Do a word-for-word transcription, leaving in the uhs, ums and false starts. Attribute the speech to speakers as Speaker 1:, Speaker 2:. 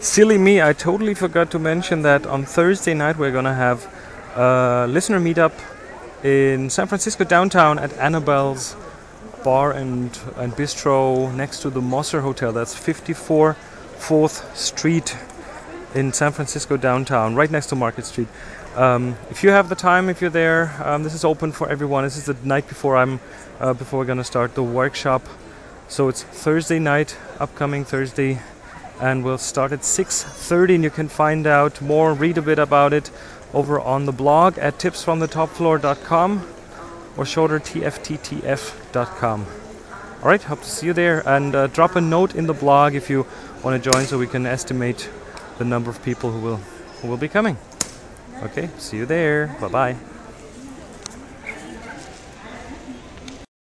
Speaker 1: Silly me, I totally forgot to mention that on Thursday night we're gonna have a listener meetup in San Francisco downtown at Annabelle's Bar and, and Bistro next to the Mosser Hotel. That's fifty-four fourth Street in San Francisco downtown, right next to Market Street. Um, if you have the time, if you're there, um, this is open for everyone. This is the night before I'm uh, before we're gonna start the workshop. So it's Thursday night, upcoming Thursday, and we'll start at six thirty, and you can find out more, read a bit about it over on the blog at tips from the top floor dot com or shorter T F T T F dot com. Alright, hope to see you there, and uh, drop a note in the blog if you want to join so we can estimate the number of people who will who will be coming. Okay, see you there. Bye bye.